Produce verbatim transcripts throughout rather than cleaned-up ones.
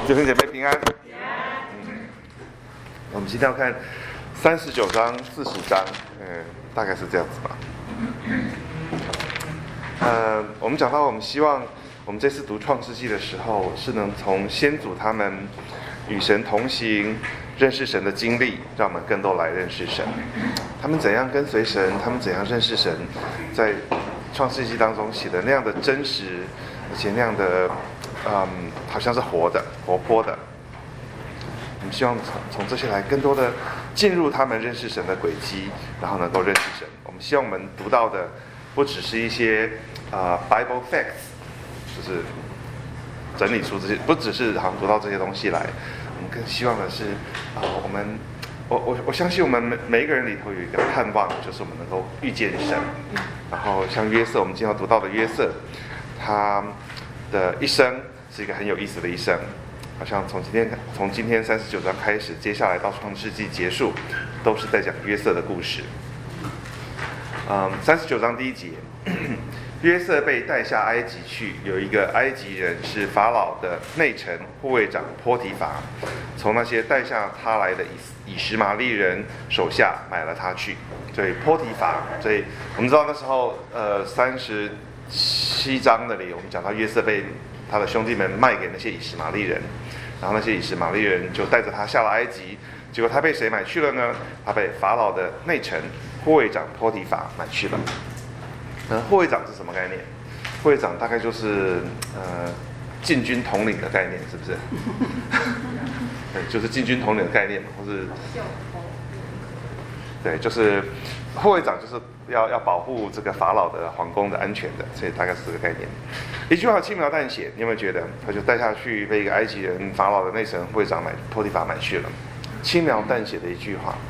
弟兄姐妹平安。嗯，我们今天要看三十九章、四十章，嗯，大概是这样子吧。呃，我们讲到，我们希望我们这次读创世纪的时候，是能从先祖他们与神同行、认识神的经历，让我们更多来认识神。他们怎样跟随神，他们怎样认识神，在创世纪当中写的那样的真实，而且那样的。嗯，好像是活的、活泼的。我们希望从从这些来更多的进入他们认识神的轨迹，然后能够认识神。我们希望我们读到的不只是一些呃 Bible facts， 就是整理出这些，不只是好像读到这些东西来。我们更希望的是啊、呃，我们我我我相信我们每每一个人里头有一个盼望，就是我们能够遇见神。然后像约瑟，我们今天要读到的约瑟，他的一生。是一个很有意思的一生，好像从今天从今天三十九章开始，接下来到创世纪结束，都是在讲约瑟的故事。嗯，三十九章第一节，约瑟被带下埃及去，有一个埃及人是法老的内臣护卫长波提乏，从那些带下他来的以以实玛利人手下买了他去。所以波提乏，所以我们知道那时候呃三十七章那里，我们讲到约瑟被他的兄弟们卖给那些以实玛利人，然后那些以实玛利人就带着他下了埃及。结果他被谁买去了呢？他被法老的内臣护卫长波提乏买去了。呃，护卫长是什么概念？护卫长大概就是呃禁军统领的概念，是不是？对，就是禁军统领的概念嘛，或是对，就是护卫长就是要要保护这个法老的皇宫的安全的，所以大概是这个概念。一句话轻描淡写，你有没有觉得他就带下去被一个埃及人法老的内臣护卫长买波提乏买去了？轻描淡写的一句话，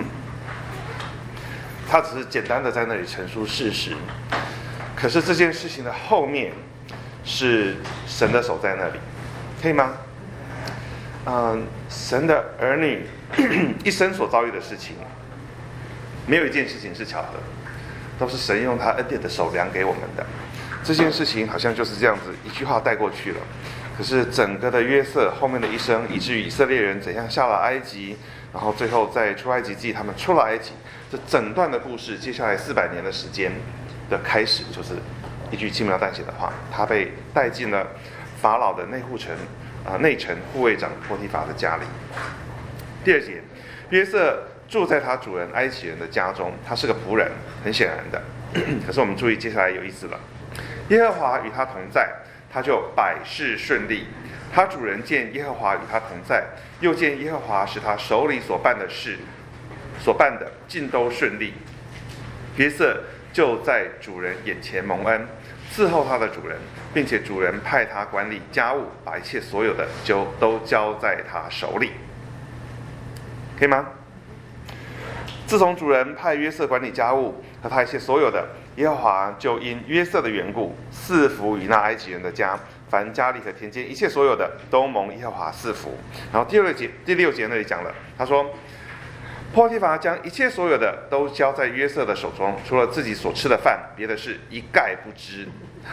他只是简单的在那里陈述事实，可是这件事情的后面是神的手在那里，可以吗？嗯，神的儿女一生所遭遇的事情，没有一件事情是巧合，都是神用他恩典的手量给我们的。这件事情好像就是这样子一句话带过去了，可是整个的约瑟后面的一生，以至于以色列人怎样下了埃及，然后最后在出埃及记他们出了埃及，这整段的故事，接下来四百年的时间的开始，就是一句轻描淡写的话，他被带进了法老的内护城啊、呃、内臣护卫长波提乏的家里。第二节，约瑟住在他主人埃及人的家中，他是个仆人，很显然的。可是我们注意接下来有意思了，耶和华与他同在，他就百事顺利。他主人见耶和华与他同在，又见耶和华使他手里所办的事所办的尽都顺利。约瑟就在主人眼前蒙恩，伺候他的主人，并且主人派他管理家务，把一切所有的就都交在他手里。可以吗？自从主人派约瑟管理家务和他一切所有的，耶和华就因约瑟的缘故赐福于那埃及人的家，凡家里和田间一切所有的都蒙耶和华赐福。然后第六节第六节那里讲了，他说波提乏将一切所有的都交在约瑟的手中，除了自己所吃的饭，别的事一概不知。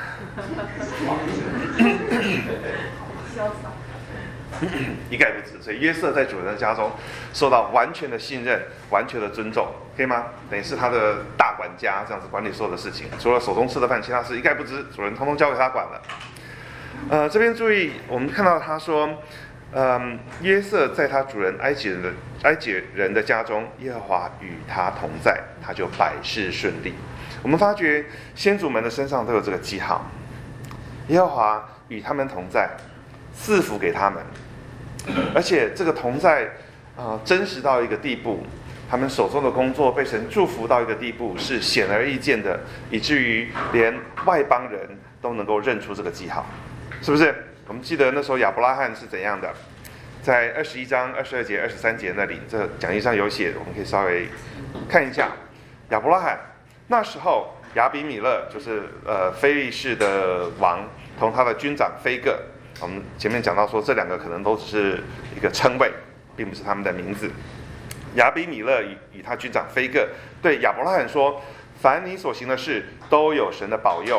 一概不知。所以约瑟在主人的家中受到完全的信任，完全的尊重，可以吗？等于是他的大管家，这样子管理所有的事情，除了手中吃的饭，其他事一概不知，主人通通交给他管了。呃，这边注意，我们看到他说，嗯，约瑟在他主人埃及人的埃及人的家中，耶和华与他同在，他就百事顺利。我们发觉先祖们的身上都有这个记号，耶和华与他们同在，赐福给他们，而且这个同在，呃，真实到一个地步，他们手中的工作被神祝福到一个地步，是显而易见的，以至于连外邦人都能够认出这个记号，是不是？我们记得那时候亚伯拉罕是怎样的，在二十一章二十二节二十三节那里，这讲义上有写，我们可以稍微看一下。亚伯拉罕那时候，亚比米勒就是呃非利士的王，同他的军长非各，我们前面讲到说这两个可能都只是一个称谓，并不是他们的名字。亚比米勒与与他军长非各对亚伯拉罕说：凡你所行的事都有神的保佑，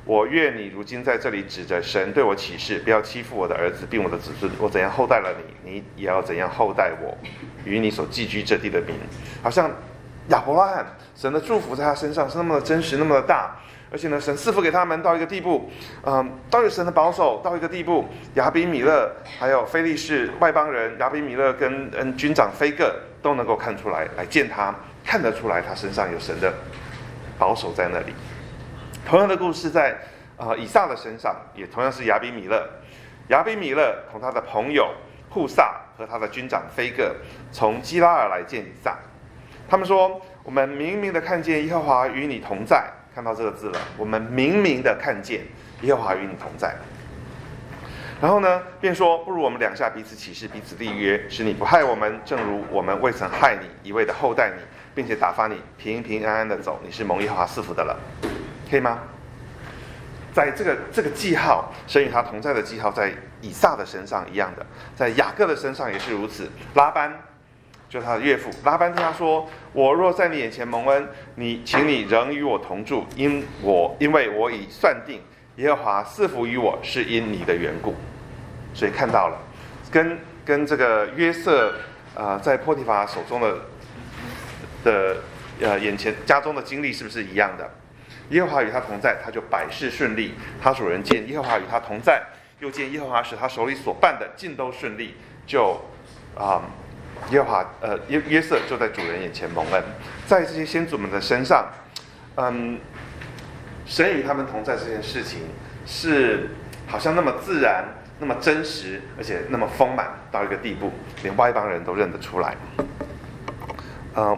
我愿你如今在这里指着神对我起誓，不要欺负我的儿子并我的子孙。我怎样厚待了你，你也要怎样厚待我与你所寄居这地的民。好像亚伯拉罕，神的祝福在他身上是那么的真实，那么的大，而且呢，神赐福给他们到一个地步，嗯，到有神的保守到一个地步，亚比米勒还有非利士外邦人亚比米勒跟嗯军长非各都能够看出来，来见他，看得出来他身上有神的保守在那里。同样的故事在呃以撒的身上，也同样是亚比米勒。亚比米勒同他的朋友户撒和他的军长非各从基拉尔来见以撒，他们说：“我们明明的看见耶和华与你同在。”看到这个字了，我们明明的看见耶和华与你同在。然后呢，便说：“不如我们两下彼此起誓，彼此立约，使你不害我们，正如我们未曾害你，一味的厚待你，并且打发你平平安安的走，你是蒙耶和华赐福的了。”可以吗？在这个这个记号，神与他同在的记号，在以撒的身上一样的，在雅各的身上也是如此。拉班就是他的岳父，拉班对他说：“我若在你眼前蒙恩，你请你仍与我同住，因我因为我已算定耶和华赐福于我，是因你的缘故。”所以看到了，跟跟这个约瑟呃在波提乏手中的的呃眼前家中的经历是不是一样的？耶和华与他同在，他就百事顺利。他主人见耶和华与他同在，又见耶和华使他手里所办的尽都顺利，就啊、嗯、耶和华呃约约瑟就在主人眼前蒙恩。在这些先祖们的身上，嗯，神与他们同在这件事情是好像那么自然、那么真实，而且那么丰满到一个地步，连外邦人都认得出来。嗯。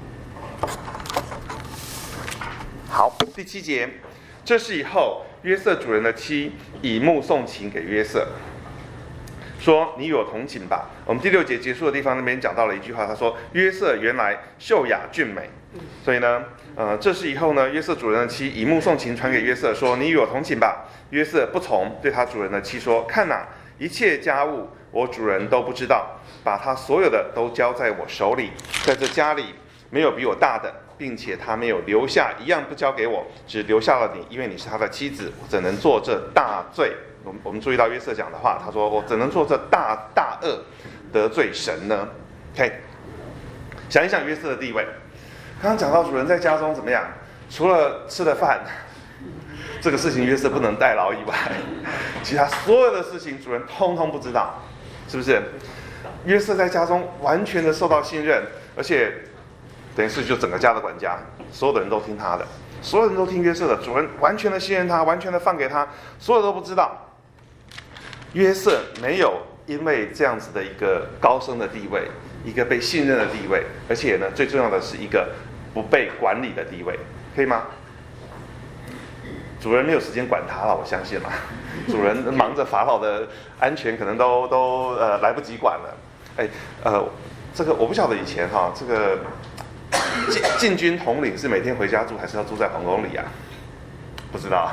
好，第七节，这是以后约瑟主人的妻以目送情给约瑟，说：“你与我同寝吧。”我们第六节结束的地方那边讲到了一句话，他说：“约瑟原来秀雅俊美。”所以呢，呃，这是以后呢，约瑟主人的妻以目送情传给约瑟，说：“你与我同寝吧。”约瑟不从，对他主人的妻说：“看哪，一切家务我主人都不知道，把他所有的都交在我手里，在这家里没有比我大的。”并且他没有留下一样不交给我，只留下了你，因为你是他的妻子，我怎能做这大罪？我们我们注意到约瑟讲的话，他说：“我怎能做这大大恶，得罪神呢？” OK， 想一想约瑟的地位。刚刚讲到主人在家中怎么样？除了吃了饭这个事情约瑟不能代劳以外，其他所有的事情主人通通不知道，是不是？约瑟在家中完全的受到信任，而且等于是就整个家的管家，所有的人都听他的，所有人都听约瑟的，主人完全的信任他，完全的放给他，所有都不知道。约瑟没有因为这样子的一个高升的地位，一个被信任的地位，而且呢，最重要的是一个不被管理的地位，可以吗？主人没有时间管他了，我相信嘛。主人忙着法老的安全，可能都都呃来不及管了。哎，呃，这个我不晓得以前哈，这个。禁禁军统领是每天回家住，还是要住在皇宫里啊？不知道。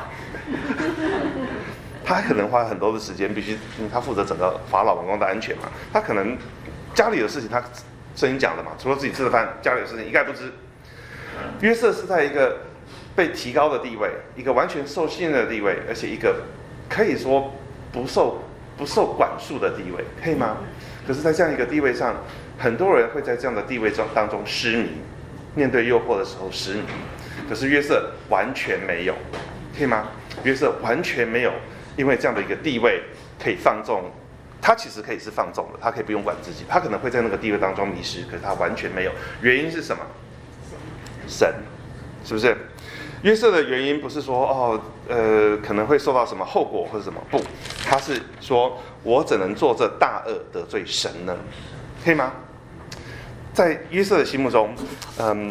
他可能花很多的时间，必须因为他负责整个法老王宫的安全嘛。他可能家里的事情他声音讲的嘛，除了自己吃的饭，家里的事情一概不知。约瑟是在一个被提高的地位，一个完全受信任的地位，而且一个可以说不受不受管束的地位，可以吗？可是，在这样一个地位上，很多人会在这样的地位中当中失迷，面对诱惑的时候失迷。可是约瑟完全没有，可以吗？约瑟完全没有，因为这样的一个地位可以放纵，他其实可以是放纵的，他可以不用管自己，他可能会在那个地位当中迷失，可是他完全没有。原因是什么？神，是不是？约瑟的原因不是说哦，呃，可能会受到什么后果或者什么，不，他是说我怎能做这大恶得罪神呢？可以吗？在约瑟的心目中，嗯，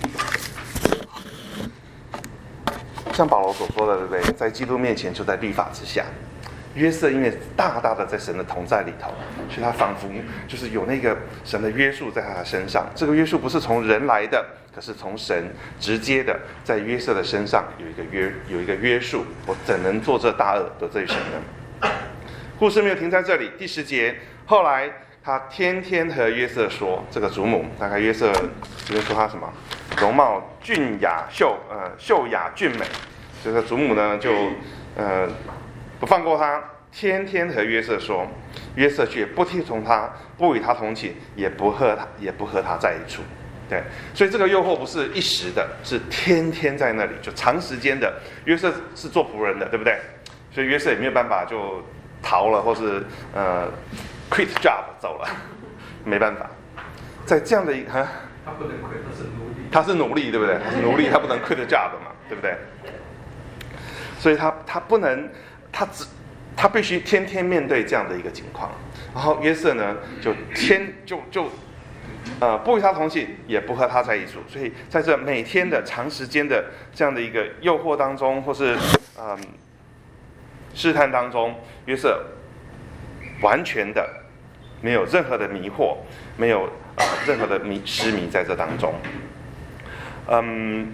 像保罗所说的，对不对？在基督面前就在律法之下。约瑟因为大大的在神的同在里头，所以他仿佛就是有那个神的约束在他的身上。这个约束不是从人来的，可是从神直接的在约瑟的身上有一个约有一个约束。我怎能做这大恶得罪神呢？故事没有停在这里，第十节，后来他天天和约瑟说，这个祖母大概约瑟这边说他什么？容貌俊雅秀呃秀雅俊美。 这个祖母呢就呃不放过他，天天和约瑟说，约瑟却不听从他，不与他同寝，也不和他也不和他在一处。对，所以这个诱惑不是一时的，是天天在那里，就长时间的。约瑟是做仆人的，对不对？所以约瑟也没有办法就逃了，或是呃 quit job 走了，没办法。在这样的一个， 他不能 quit， 他是奴隶， 他是奴隶，对不对？他是奴隶，他不能 quit job 嘛，对不对？所以他他不能，他只他必须天天面对这样的一个情况。然后约瑟呢，就天就就。呃，不与他同寝，也不和他在一处，所以在这每天的长时间的这样的一个诱惑当中，或是嗯、呃、试探当中，约瑟完全的没有任何的迷惑，没有呃任何的迷失迷在这当中。嗯，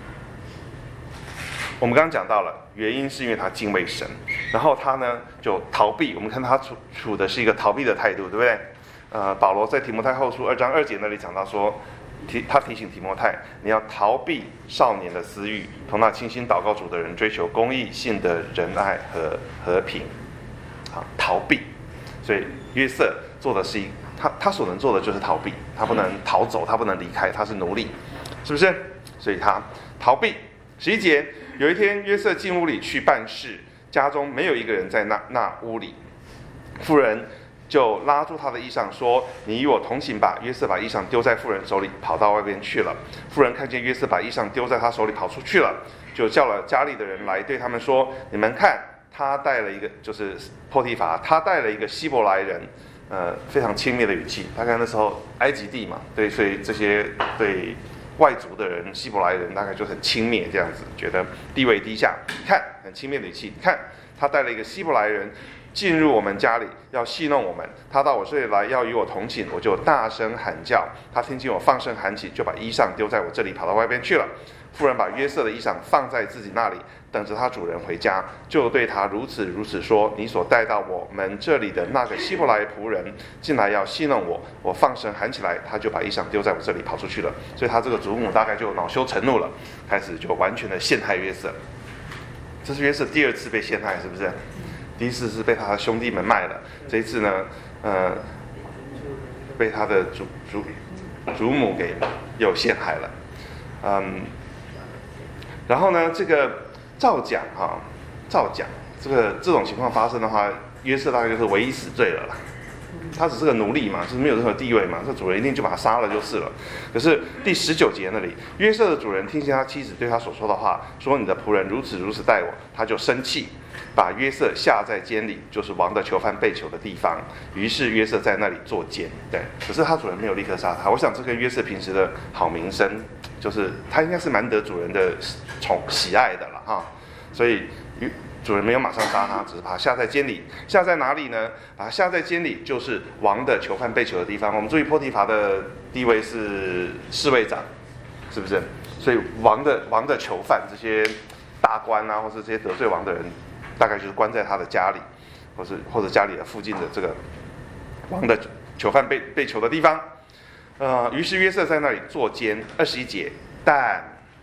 我们刚刚讲到了，原因是因为他敬畏神，然后他呢就逃避。我们看他处处的是一个逃避的态度，对不对？呃，保罗在提摩太后书二章二节那里讲到说，提他提醒提摩太，你要逃避少年的私欲，同那倾心祷告主的人追求公义、信德、仁爱和和平。好，逃避。所以约瑟做的是一他他所能做的就是逃避，他不能逃走，他不能离开，他是奴隶，是不是？所以他逃避。十一节，有一天约瑟进屋里去办事，家中没有一个人在那那屋里，妇人就拉住他的衣裳说，你与我同行吧。约瑟把衣裳丢在妇人手里，跑到外边去了。妇人看见约瑟把衣裳丢在他手里跑出去了，就叫了家里的人来，对他们说，你们看，他带了一个，就是波提乏，他带了一个希伯来人，呃，非常轻蔑的语气。大概那时候埃及地嘛，对，所以这些对外族的人，希伯来人大概就很轻蔑这样子，觉得地位低下。看，很轻蔑的语气，看他带了一个希伯来人进入我们家里，要戏弄我们。他到我这里来，要与我同寝，我就大声喊叫。他听见我放声喊起，就把衣裳丢在我这里，跑到外边去了。妇人把约瑟的衣裳放在自己那里，等着他主人回家，就对他如此如此说：你所带到我们这里的那个希伯来仆人进来要戏弄我，我放声喊起来，他就把衣裳丢在我这里，跑出去了。所以他这个祖母大概就恼羞成怒了，开始就完全的陷害约瑟。这是约瑟第二次被陷害，是不是？第一次是被他的兄弟们卖了，这一次呢，呃，被他的祖祖祖母给又陷害了，嗯，然后呢，这个照讲哈，照讲这个这种情况发生的话，约瑟大概就是唯一死罪了啦。他只是个奴隶嘛，就是没有任何地位嘛，这主人一定就把他杀了就是了。可是第十九节那里，约瑟的主人听见他妻子对他所说的话，说你的仆人如此如此待我，他就生气，把约瑟下在监里，就是王的囚犯被囚的地方。于是约瑟在那里坐监。对，可是他主人没有立刻杀他。我想这跟约瑟平时的好名声，就是他应该是蛮得主人的宠喜爱的了哈。所以主人没有马上杀他，只是把他下在监里。下在哪里呢？把他下在监里，就是王的囚犯被囚的地方。我们注意波提乏的地位是侍卫长，是不是？所以王的王的囚犯，这些大官啊，或是这些得罪王的人，大概就是关在他的家里，或是或者家里的附近的这个王的囚犯被被囚的地方。呃，于是约瑟在那里坐监。二十一节，但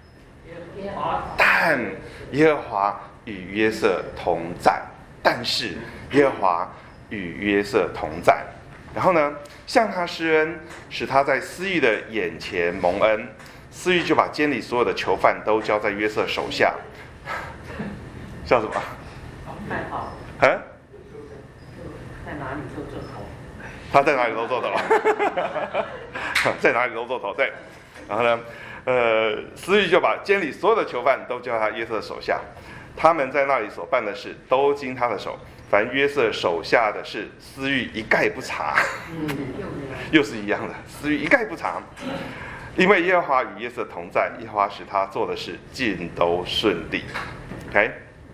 但耶和华与约瑟同在，但是耶和华与约瑟同在。然后呢，向他施恩，使他在司狱的眼前蒙恩。司狱就把监里所有的囚犯都交在约瑟手下。笑什么？ 太好。 啊？ 在哪里都做头。 他在哪里都做头，在哪里都做头。对。然后呢，呃，司狱就把监里所有的囚犯都交在约瑟手下。他们在那里所办的事都经他的手，凡约瑟手下的事，司狱一概不查。又是一样的，司狱一概不查，因为耶和华与约瑟同在，耶和华使他做的事尽都顺利。OK，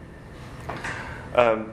嗯，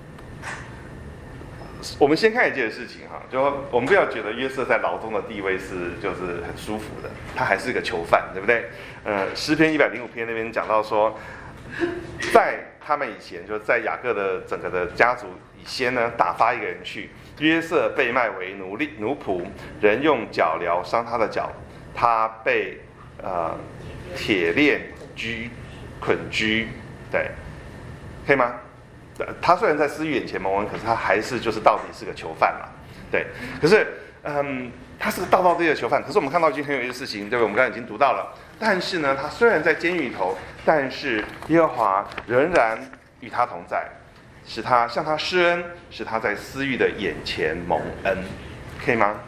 我们先看一件事情哈，就我们不要觉得约瑟在牢中的地位是就是很舒服的，他还是个囚犯，对不对？呃，诗篇一百零五篇那边讲到说，在他们以前，就是在雅各的整个的家族以先呢，打发一个人去，约瑟被卖为奴隶奴仆，人用脚镣伤他的脚，他被呃铁链拘捆拘， 对，可以吗？他虽然在私欲眼前蒙恩，可是他还是就是到底是个囚犯嘛，对。可是，嗯，他是个道道地的囚犯。可是我们看到一件很有意思的事情，对不对？我们刚才已经读到了。但是呢，他虽然在监狱里头，但是耶和华仍然与他同在，使他向他施恩，使他在私欲的眼前蒙恩，可以吗？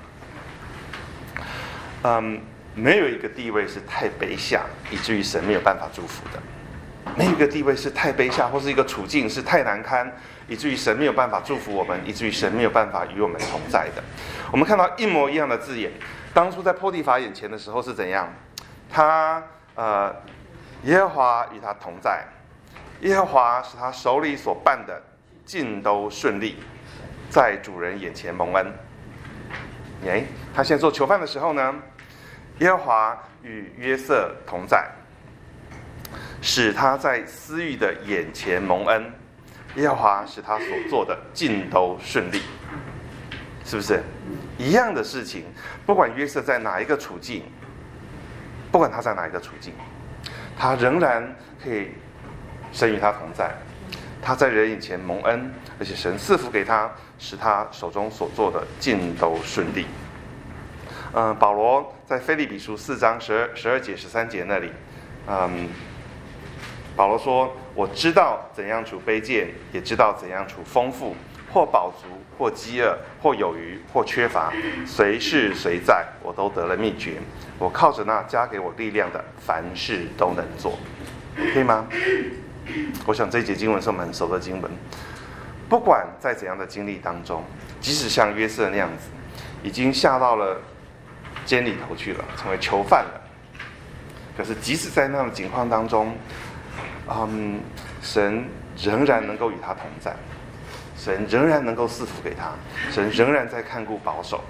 嗯，没有一个地位是太卑下，以至于神没有办法祝福的。没有一个地位是太卑下，或是一个处境是太难堪，以至于神没有办法祝福我们，以至于神没有办法与我们同在的。我们看到一模一样的字眼，当初在波提乏眼前的时候是怎样？他呃，耶和华与他同在，耶和华使他手里所办的尽都顺利，在主人眼前蒙恩。哎，他现在做囚犯的时候呢，耶和华与约瑟同在，使他在私欲的眼前蒙恩，耶和华使他所做的尽都顺利，是不是一样的事情？不管约瑟在哪一个处境，不管他在哪一个处境，他仍然可以神与他同在，他在人眼前蒙恩，而且神赐福给他，使他手中所做的尽都顺利。嗯，保罗在腓立比书四章十二十二节十三节那里，嗯。保罗说：“我知道怎样处卑贱，也知道怎样处丰富，或饱足，或饥饿，或有余，或缺乏，随事随在，我都得了秘诀。我靠着那加给我力量的，凡事都能做。”可以吗？我想这一节经文是我们很熟的经文。不管在怎样的经历当中，即使像约瑟那样子，已经下到了监里头去了，成为囚犯了，可是即使在那样的情况当中，嗯，神仍然能够与他同在，神仍然能够赐福给他，神仍然在看顾保守，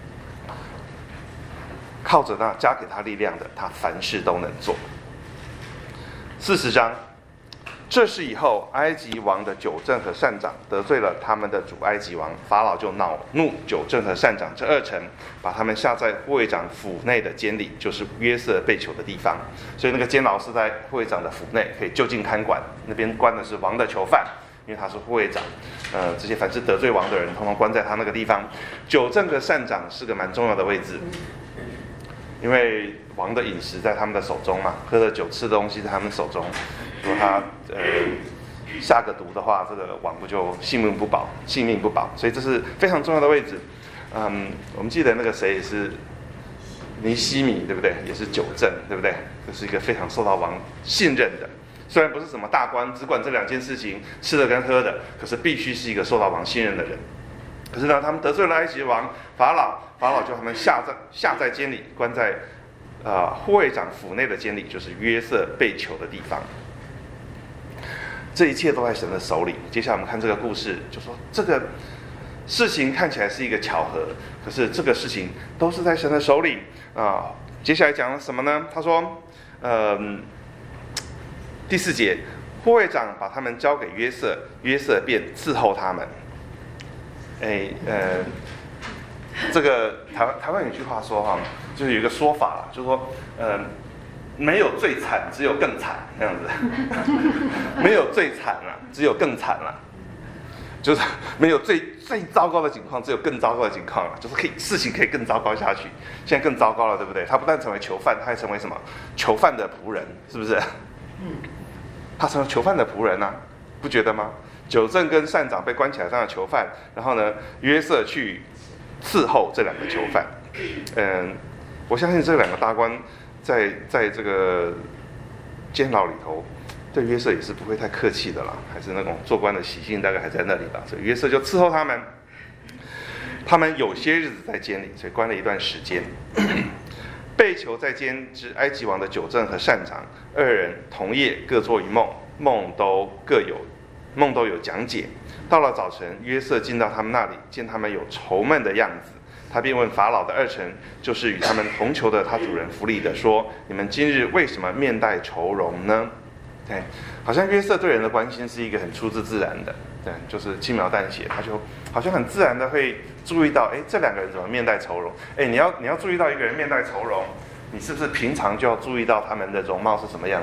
靠着那加给他力量的，他凡事都能做。四十章，这是以后埃及王的酒政和膳长得罪了他们的主埃及王，法老就恼怒酒政和膳长这二臣，把他们下在护卫长府内的监里，就是约瑟被囚的地方。所以那个监牢是在护卫长的府内，可以就近看管，那边关的是王的囚犯，因为他是护卫长。呃，这些凡是得罪王的人，通通关在他那个地方。酒政和膳长是个蛮重要的位置，因为王的饮食在他们的手中嘛，喝的酒吃的东西在他们手中。如果他呃下个毒的话，这个王不就性命不保，性命不保，所以这是非常重要的位置。嗯，我们记得那个谁也是尼西米，对不对？也是酒政，对不对？这是一个非常受到王信任的，虽然不是什么大官，只管这两件事情，吃的跟喝的，可是必须是一个受到王信任的人。可是呢，他们得罪了埃及王法老，法老就他们下在下在监里，关在呃护卫长府内的监里，就是约瑟被囚的地方。这一切都在神的手里。接下来我们看这个故事，就说这个事情看起来是一个巧合，可是这个事情都是在神的手里啊、呃。接下来讲了什么呢？他说，呃，第四节，护卫长把他们交给约瑟，约瑟便伺候他们。哎，呃，这个台湾台湾有句话说哈，就是有一个说法，就是说，呃。没有最惨，只有更惨，这样子。没有最惨了，只有更惨了。就是没有最最糟糕的情况，只有更糟糕的情况了。就是可以事情可以更糟糕下去，现在更糟糕了，对不对？他不但成为囚犯，他还成为什么？囚犯的仆人，是不是？嗯。他成为囚犯的仆人啊，不觉得吗？酒政跟膳长被关起来当了囚犯，然后呢，约瑟去伺候这两个囚犯。嗯，我相信这两个大官。在在这个监牢里头，对约瑟也是不会太客气的啦，还是那种做官的习性大概还在那里吧。所以约瑟就伺候他们，他们有些日子在监里，所以关了一段时间。被囚在监之埃及王的酒政和膳长二人同夜各做一梦，梦都各有梦都有讲解。到了早晨，约瑟进到他们那里，见他们有愁闷的样子。他便问法老的二臣，就是与他们同囚的他主人弗里的说：“你们今日为什么面带愁容呢？”对，好像约瑟对人的关心是一个很出自自然的，对，就是轻描淡写，他就好像很自然的会注意到，哎，这两个人怎么面带愁容？哎，你要你要注意到一个人面带愁容，你是不是平常就要注意到他们的容貌是什么样子？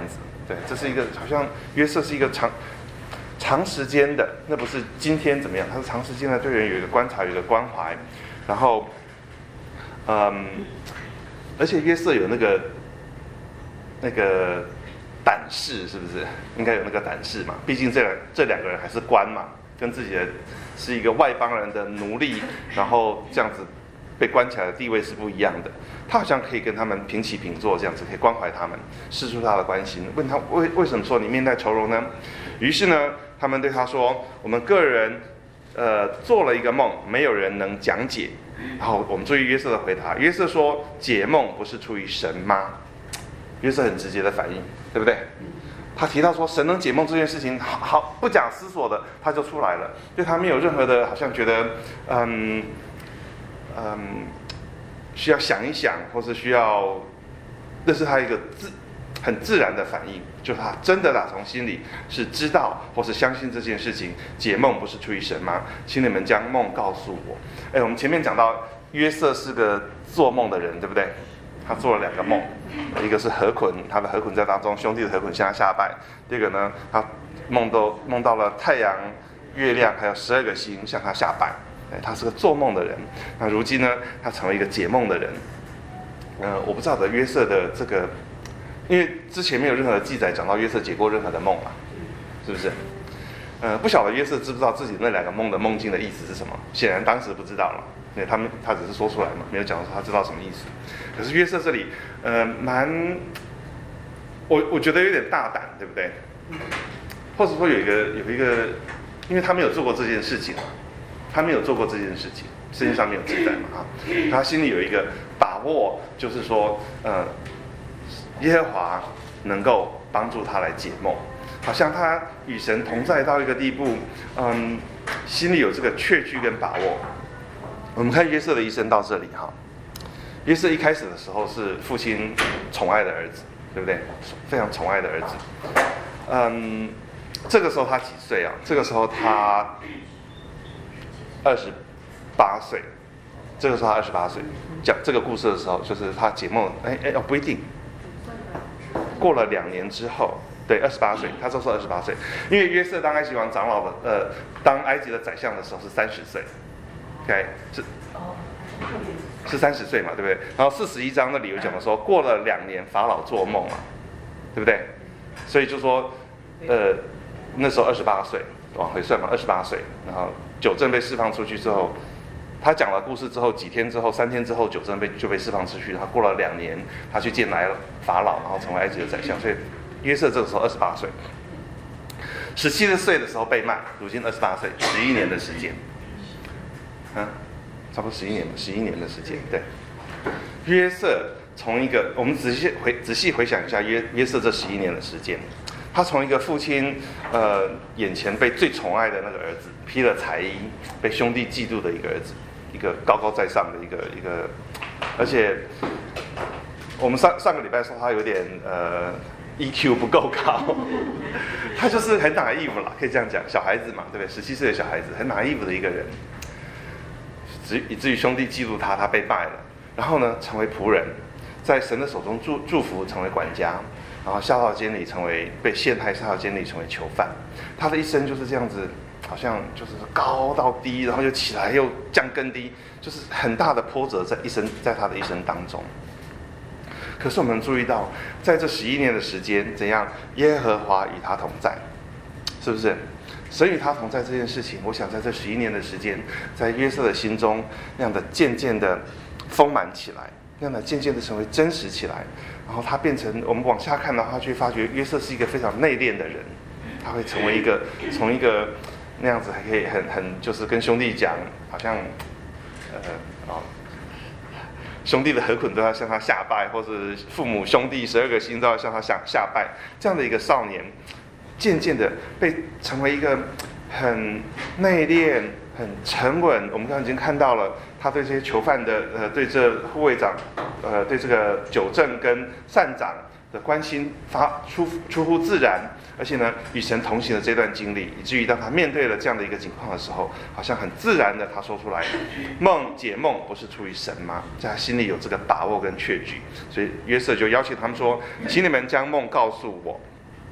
对，这是一个好像约瑟是一个长长时间的，那不是今天怎么样，他是长时间的对人有一个观察，有一个关怀，然后，嗯，而且约瑟有那个那个胆识，是不是？应该有那个胆识嘛，毕竟这两这两个人还是官嘛，跟自己的是一个外邦人的奴隶，然后这样子被关起来的地位是不一样的。他好像可以跟他们平起平坐，这样子可以关怀他们，释出他的关心，问他为为什么说你面带愁容呢？于是呢，他们对他说：“我们个人呃做了一个梦，没有人能讲解。”然后我们注意约瑟的回答，约瑟说：“解梦不是出于神吗？”约瑟很直接的反应，对不对？他提到说神能解梦这件事情，好, 好不假思索的他就出来了，对他没有任何的好像觉得嗯嗯需要想一想，或是需要，那是他一个自很自然的反应，就是他真的打从心里是知道或是相信这件事情，解梦不是出于神吗？请你们将梦告诉我。哎，我们前面讲到约瑟是个做梦的人，对不对？他做了两个梦，一个是河捆，他的河捆在当中，兄弟的河捆向他下拜；第二个呢，他梦到梦到了太阳、月亮还有十二个星向他下拜。他是个做梦的人，那如今呢，他成为一个解梦的人。呃，我不知道的约瑟的这个，因为之前没有任何的记载讲到约瑟解过任何的梦啊，是不是？呃，不晓得约瑟知不知道自己那两个梦的梦境的意思是什么？显然当时不知道了，因为他们他只是说出来嘛，没有讲说他知道什么意思。可是约瑟这里，呃，蛮，我我觉得有点大胆，对不对？或者说有一个有一个，因为他没有做过这件事情。他没有做过这件事情，圣经上面有记载嘛？啊，他心里有一个把握，就是说，呃，耶和华能够帮助他来解梦，好像他与神同在到一个地步，嗯，心里有这个确据跟把握。我们看约瑟的一生到这里哈，约瑟一开始的时候是父亲宠爱的儿子，对不对？非常宠爱的儿子。嗯，这个时候他几岁啊？这个时候他二十八岁，这个时候他二十八岁。讲这个故事的时候，就是他解梦，哎哎哦不一定，过了两年之后，对，二十八岁，他这时候二十八岁，因为约瑟当埃及王长老的，呃，当埃及的宰相的时候是三十岁 ，OK， 是是三十岁嘛，对不对？然后四十一章那里有讲的说，过了两年法老做梦嘛，对不对？所以就说，呃，那时候二十八岁。往回算嘛，二十八岁，然后九正被释放出去之后，他讲了故事之后，几天之后，三天之后，九正被就被释放出去。他过了两年，他去见来法老，然后成为埃及的宰相。所以约瑟这个时候二十八岁，十七岁的时候被卖，如今二十八岁，十一年的时间，嗯，差不多十一年吧，十一年的时间。对，约瑟从一个，我们仔细回仔细回想一下约约瑟这十一年的时间。他从一个父亲，呃，眼前被最宠爱的那个儿子，披了彩衣，被兄弟嫉妒的一个儿子，一个高高在上的一个一个，而且我们上上个礼拜说他有点呃 E Q 不够高，他就是很naive啦，可以这样讲，小孩子嘛，对不对？十七岁的小孩子，很naive的一个人，以至于兄弟嫉妒他，他被卖了，然后呢，成为仆人，在神的手中祝祝福，成为管家。然后下到监里，成为被陷害，下到监里成为囚犯。他的一生就是这样子，好像就是高到低，然后又起来又降更低，就是很大的波折在一生，在他的一生当中。可是我们注意到，在这十一年的时间，怎样耶和华与他同在，是不是？神与他同在这件事情，我想在这十一年的时间，在约瑟的心中那样的渐渐的丰满起来，那样的渐渐的成为真实起来。然后他变成，我们往下看的话，就会发觉约瑟是一个非常内敛的人，他会成为一个从一个那样子还可以很很就是跟兄弟讲，好像呃哦兄弟的河捆都要向他下拜，或是父母兄弟十二个星都要向他下下拜，这样的一个少年，渐渐的被成为一个很内敛、很沉稳。我们刚刚已经看到了。他对这些囚犯的，呃，对这护卫长，呃，对这个九正跟善长的关心发出出乎自然，而且呢，与神同行的这段经历，以至于当他面对了这样的一个情况的时候，好像很自然的他说出来，梦解梦不是出于神吗？在他心里有这个把握跟确据，所以约瑟就邀请他们说，请你们将梦告诉我。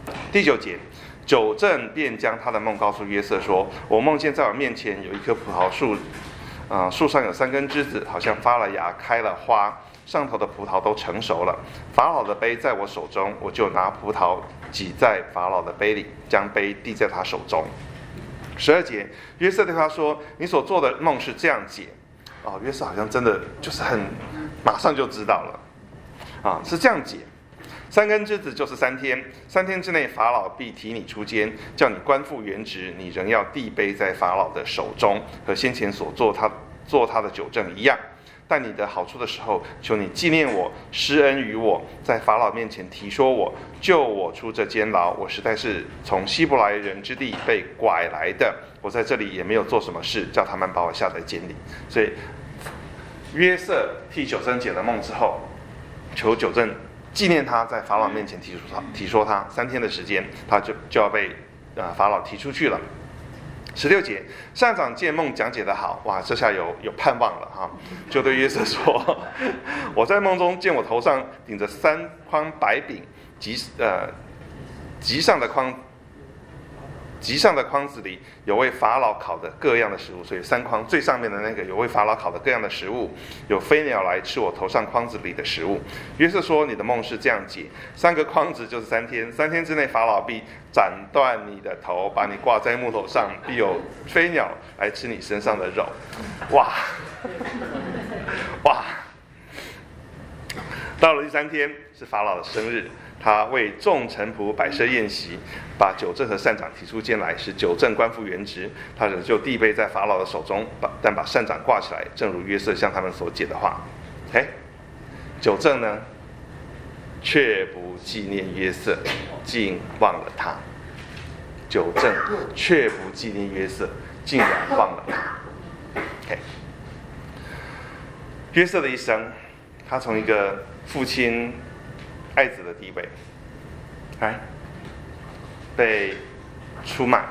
第九节，九正便将他的梦告诉约瑟说：我梦见在我面前有一棵葡萄树，啊、呃，树上有三根枝子，好像发了芽，开了花，上头的葡萄都成熟了。法老的杯在我手中，我就拿葡萄挤在法老的杯里，将杯递在他手中。十二节，约瑟对他说：你所做的梦是这样解。哦，约瑟好像真的就是很马上就知道了，啊，是这样解。三根枝子就是三天，三天之内法老必提你出监，叫你官复原职，你仍要递杯在法老的手中，和先前所做他做他的酒政一样。但你的好处的时候，求你纪念我，施恩于我，在法老面前提说我，救我出这监牢。我实在是从希伯来人之地被拐来的，我在这里也没有做什么事，叫他们把我下在监里。所以约瑟替九正解了梦之后，求九正纪念他，在法老面前提出他提说他三天的时间，他就就要被呃法老提出去了。十六节，上长见梦讲解的好，哇，这下有有盼望了哈，就对约瑟说：我在梦中见我头上顶着三筐白饼，极呃极上的筐极上的筐子里有为法老烤的各样的食物，所以三筐最上面的那个有为法老烤的各样的食物，有飞鸟来吃我头上筐子里的食物。约瑟说：你的梦是这样解，三个筐子就是三天，三天之内法老必斩断你的头，把你挂在木头上，必有飞鸟来吃你身上的肉。哇哇！到了第三天是法老的生日，他为众臣仆摆设宴席，把九正和善长提出监来，使九正官复原职。他仍旧递杯在法老的手中，但把善长挂起来，正如约瑟向他们所解的话。哎，九正呢，却不纪念约瑟，竟忘了他。九正却不纪念约瑟，竟然忘了他。OK， 约瑟的一生，他从一个父亲爱子的地位，哎，被出卖，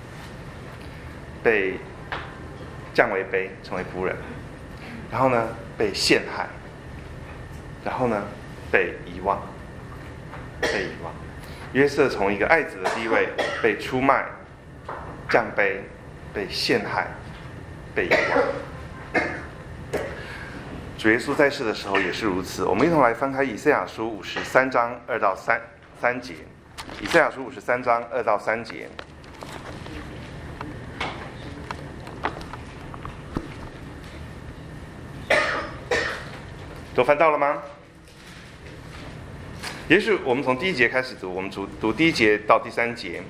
被降为卑，成为仆人，然后呢被陷害，然后呢被遗忘，被遗忘。约瑟从一个爱子的地位被出卖、降卑、被陷害、被遗忘。主耶稣在世的时候也是如此。我们一同来翻开以赛亚书五十三章二到三三节。以赛亚书五十三章二到三节。都翻到了吗？也许我们从第一节开始读，我们读读第一节到第三节，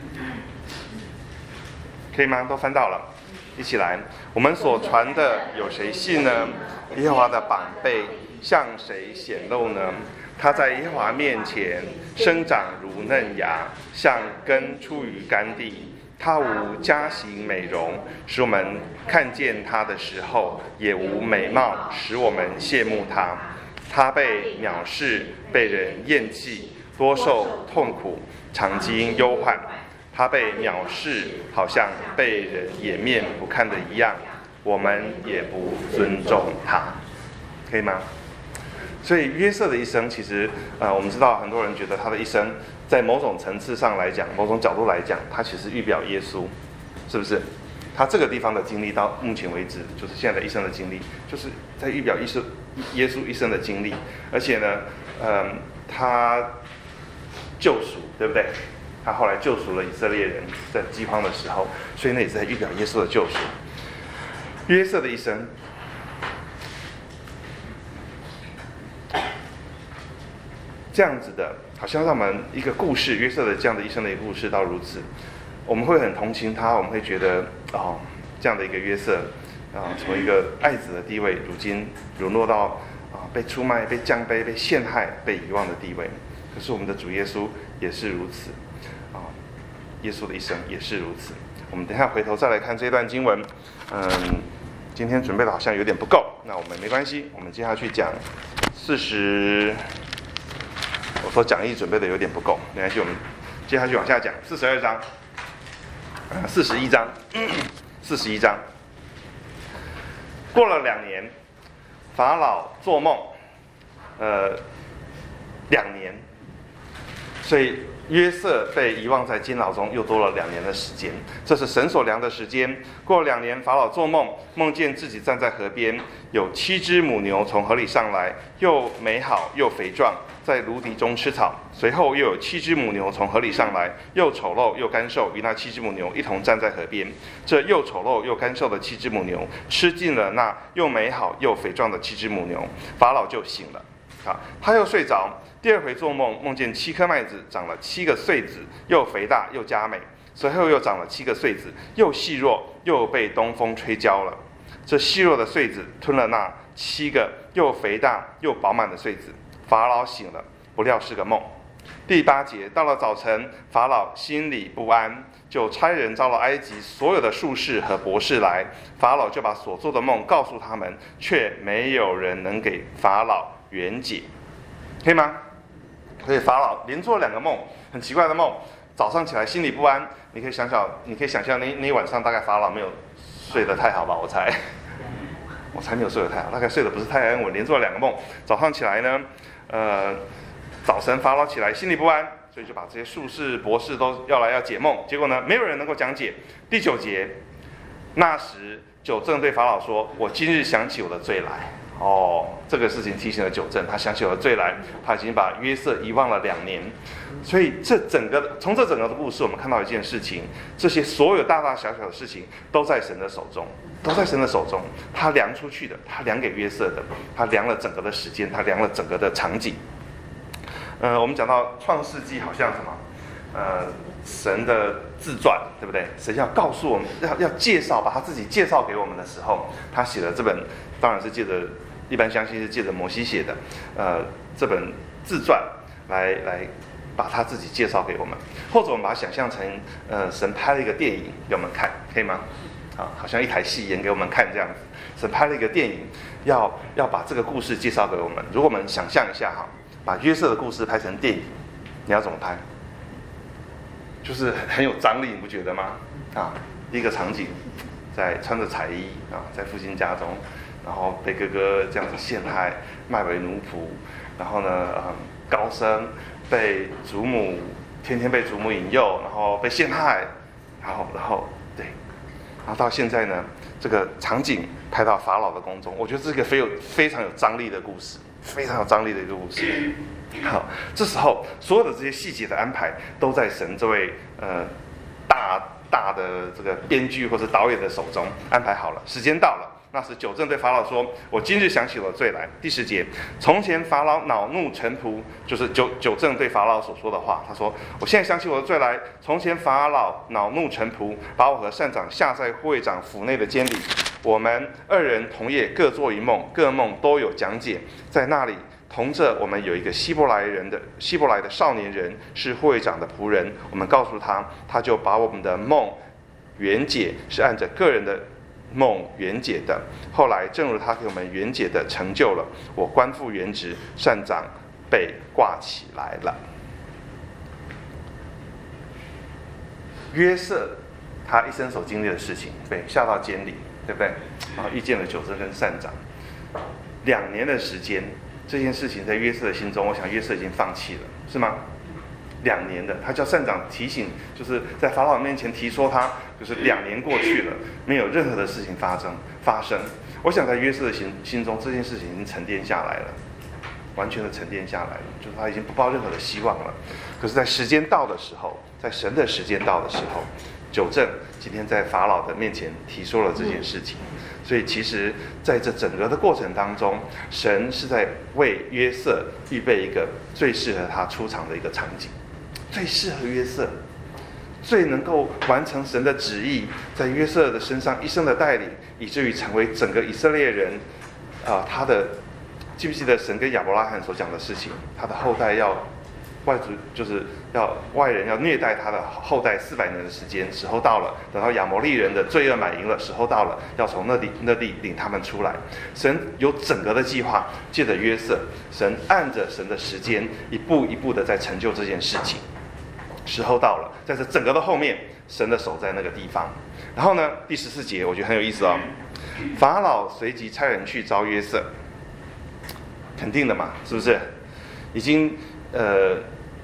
可以吗？都翻到了，一起来。我们所传的有谁信呢？耶和华的膀臂向谁显露呢？他在耶和华面前生长如嫩芽，像根出于干地。他无佳形美容，使我们看见他的时候，也无美貌，使我们羡慕他。他被藐视，被人厌弃，多受痛苦，常经忧患。他被藐视，好像被人掩面不看的一样，我们也不尊重他，可以吗？所以约瑟的一生，其实呃，我们知道很多人觉得他的一生，在某种层次上来讲，某种角度来讲，他其实预表耶稣，是不是？他这个地方的经历到目前为止，就是现在的一生的经历，就是在预表耶稣耶稣一生的经历。而且呢，呃，他救赎，对不对？他后来救赎了以色列人在饥荒的时候，所以那也是在预表耶稣的救赎。约瑟的一生，这样子的，好像让我们一个故事，约瑟的这样的一生的一个故事到如此，我们会很同情他，我们会觉得哦，这样的一个约瑟啊，从一个爱子的地位，如今沦落到啊被出卖、被降卑、被陷害、被遗忘的地位。可是我们的主耶稣也是如此啊，耶稣的一生也是如此。我们等一下回头再来看这段经文，嗯，今天准备的好像有点不够，那我们没关系，我们接下去讲四十。我说讲义准备的有点不够，没关系，我们接下去往下讲四十二章，四十一章，四十一章。过了两年，法老做梦，呃，两年，所以约瑟被遗忘在监牢中，又多了两年的时间。这是神所量的时间。过了两年，法老做梦，梦见自己站在河边，有七只母牛从河里上来，又美好又肥壮，在芦荻中吃草。随后又有七只母牛从河里上来，又丑陋又干瘦，与那七只母牛一同站在河边。这又丑陋又干瘦的七只母牛吃尽了那又美好又肥壮的七只母牛，法老就醒了。啊，他又睡着。第二回做梦，梦见七颗麦子长了七个穗子，又肥大又佳美。随后又长了七个穗子，又细弱，又被东风吹焦了。这细弱的穗子吞了那七个又肥大又饱满的穗子。法老醒了，不料是个梦。第八节，到了早晨，法老心里不安，就差人招了埃及所有的术士和博士来。法老就把所做的梦告诉他们，却没有人能给法老圆解。可以吗？所以法老连做两个梦，很奇怪的梦。早上起来心里不安，你可以想想，你可以想象那那一晚上大概法老没有睡得太好吧？我猜，我猜没有睡得太好，大概睡得不是太安稳，连做了两个梦。早上起来呢，呃，早晨法老起来心里不安，所以就把这些术士、博士都要来要解梦。结果呢，没有人能够讲解。第九节，那时九正对法老说：“我今日想起我的罪来。”哦，这个事情提醒了九正，他想起我的罪来，他已经把约瑟遗忘了两年。所以这整个从这整个的故事，我们看到一件事情：这些所有大大小小的事情都在神的手中，都在神的手中。他量出去的，他量给约瑟的，他量了整个的时间，他量了整个的场景。呃，我们讲到创世纪，好像什么？呃，神的自传，对不对？神要告诉我们，要要介绍，把他自己介绍给我们的时候，他写了这本，当然是借着，一般相信是借着摩西写的，呃，这本自传来来把他自己介绍给我们，或者我们把它想象成，呃，神拍了一个电影给我们看，可以吗？啊，好像一台戏演给我们看这样子。神拍了一个电影，要要把这个故事介绍给我们。如果我们想象一下哈，把约瑟的故事拍成电影，你要怎么拍？就是很有张力，你不觉得吗？啊，第一个场景，在穿着彩衣啊，在父亲家中，然后被哥哥这样子陷害，卖为奴仆，然后呢，嗯，高升，被祖母天天被祖母引诱，然后被陷害，然后然后对，然后到现在呢，这个场景拍到法老的宫中，我觉得这是一个非有非常有张力的故事，非常有张力的一个故事。好，这时候所有的这些细节的安排都在神这位呃大大的这个编剧或者导演的手中安排好了。时间到了，那时九正对法老说：“我今日想起了罪来。”第十节，从前法老恼怒臣仆，就是九九正对法老所说的话。他说：“我现在想起我的罪来。从前法老恼怒臣仆，把我和善长下在护卫长府内的监里。我们二人同夜各做一梦，各梦都有讲解。在那里。”同着我们有一个希伯来人的希伯来的少年人，是护卫长的仆人。我们告诉他，他就把我们的梦圆解，是按着个人的梦圆解的。后来，正如他给我们圆解的成就了，我官复原职，善长被挂起来了。约瑟他一生所经历的事情，被下到监里，对不对？然后遇见了九正跟善长，两年的时间。这件事情在约瑟的心中，我想约瑟已经放弃了，是吗？两年的，他叫善长提醒，就是在法老面前提说他，就是两年过去了，没有任何的事情发生发生。我想在约瑟的心心中，这件事情已经沉淀下来了，完全的沉淀下来了，就是他已经不抱任何的希望了。可是，在时间到的时候，在神的时间到的时候，九正今天在法老的面前提说了这件事情。所以其实在这整个的过程当中，神是在为约瑟预备一个最适合他出场的一个场景，最适合约瑟，最能够完成神的旨意，在约瑟的身上一生的带领，以至于成为整个以色列人啊、呃，他的记不记得神跟亚伯拉罕所讲的事情？他的后代要外族就是要外人要虐待他的后代四百年的时间，时候到了。等到亚摩利人的罪恶满盈了，时候到了，要从那里那地领他们出来。神有整个的计划，借着约瑟，神按着神的时间，一步一步的在成就这件事情。时候到了，在这整个的后面，神的手在那个地方。然后呢，第十四节我觉得很有意思哦。法老随即差人去招约瑟，肯定的嘛，是不是？已经呃。一早